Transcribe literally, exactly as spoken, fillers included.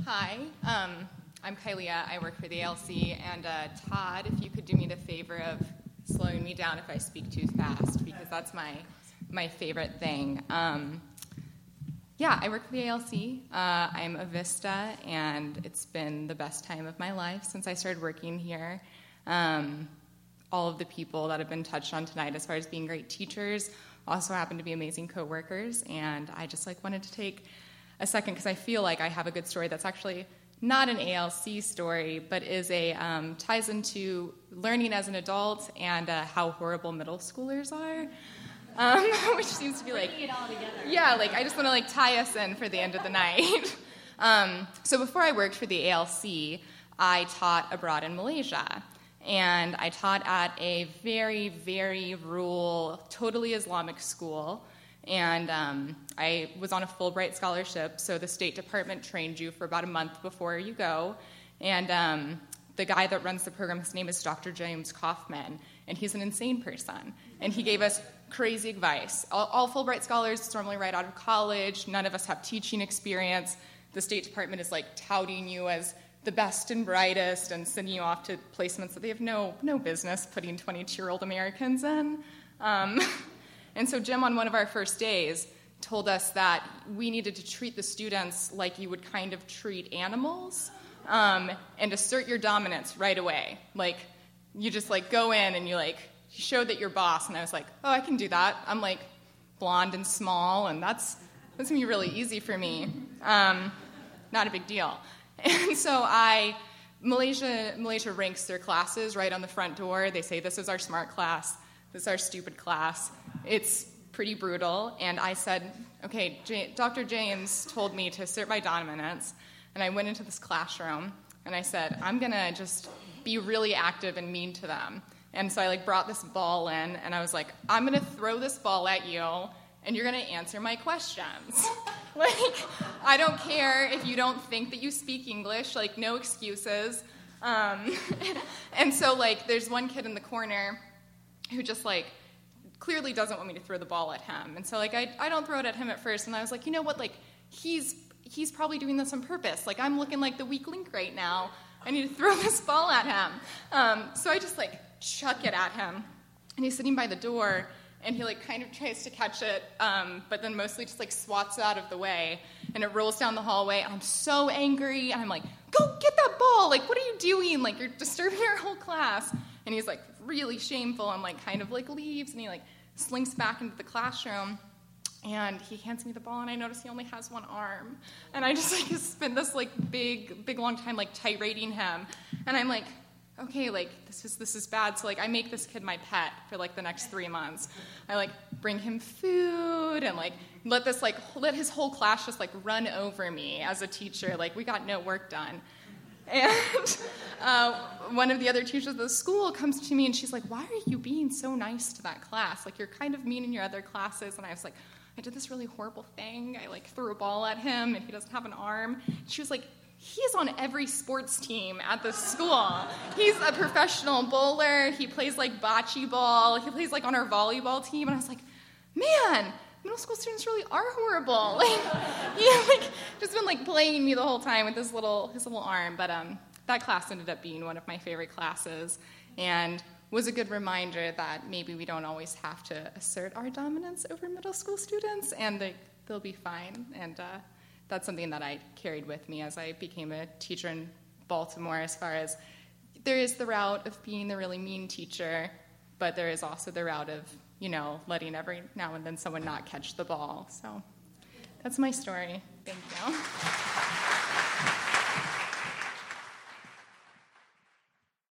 Hi, um, I'm Kylea. I work for the A L C, and uh, Todd, if you could do me the favor of slowing me down if I speak too fast, because that's my my favorite thing. Um, yeah, I work for the A L C. Uh, I'm a Vista, and it's been the best time of my life since I started working here. Um, all of the people that have been touched on tonight as far as being great teachers also happen to be amazing coworkers, and I just like wanted to take a second because I feel like I have a good story that's actually not an A L C story, but is a um, ties into learning as an adult and uh, how horrible middle schoolers are, um, which seems to be like, it all together. Yeah, like I just want to like tie us in for the end of the night. um, so before I worked for the A L C, I taught abroad in Malaysia. And I taught at a very, very rural, totally Islamic school. And um, I was on a Fulbright scholarship, so the State Department trained you for about a month before you go. And um, the guy that runs the program, his name is Doctor James Kaufman, and he's an insane person. And he gave us crazy advice. All, all Fulbright scholars normally right out of college. None of us have teaching experience. The State Department is like touting you as the best and brightest and sending you off to placements that they have no no business putting twenty-two-year-old Americans in. Um, and so Jim, on one of our first days, told us that we needed to treat the students like you would kind of treat animals um, and assert your dominance right away. Like, you just, like, go in and you, like, show that you're boss. And I was like, oh, I can do that. I'm, like, blonde and small, and that's, that's going to be really easy for me. Um, not a big deal. And so I, Malaysia, Malaysia ranks their classes right on the front door. They say, this is our smart class, this is our stupid class. It's pretty brutal. And I said, okay, J- Doctor James told me to assert my dominance. And I went into this classroom, and I said, I'm going to just be really active and mean to them. And so I like brought this ball in, and I was like, I'm going to throw this ball at you, and you're going to answer my questions. Like, I don't care if you don't think that you speak English, like, no excuses. Um, and so, like, there's one kid in the corner who just, like, clearly doesn't want me to throw the ball at him. And so, like, I, I don't throw it at him at first, and I was like, you know what, like, he's he's probably doing this on purpose. Like, I'm looking like the weak link right now. I need to throw this ball at him. Um, so I just, like, chuck it at him. And he's sitting by the door, and he, like, kind of tries to catch it, um, but then mostly just, like, swats it out of the way. And it rolls down the hallway, and I'm so angry. And I'm like, go get that ball. Like, what are you doing? Like, you're disturbing our whole class. And he's, like, really shameful and, like, kind of, like, leaves. And he, like, slinks back into the classroom. And he hands me the ball, and I notice he only has one arm. And I just, like, spend this, like, big, big long time, like, tirading him. And I'm like, okay, like, this is this is bad. So, like, I make this kid my pet for, like, the next three months. I, like, bring him food and, like, let this, like, let his whole class just, like, run over me as a teacher. Like, we got no work done. And uh, one of the other teachers of the school comes to me, and she's like, why are you being so nice to that class? Like, you're kind of mean in your other classes. And I was like, I did this really horrible thing. I, like, threw a ball at him, and he doesn't have an arm. She was like, he's on every sports team at the school. He's a professional bowler. He plays, like, bocce ball. He plays, like, on our volleyball team. And I was like, man, middle school students really are horrible. Like, yeah, like, just been, like, playing me the whole time with his little his little arm. But um, that class ended up being one of my favorite classes and was a good reminder that maybe we don't always have to assert our dominance over middle school students, and they, they'll be fine. And uh, that's something that I carried with me as I became a teacher in Baltimore, as far as there is the route of being the really mean teacher, but there is also the route of, you know, letting every now and then someone not catch the ball. So that's my story. Thank you.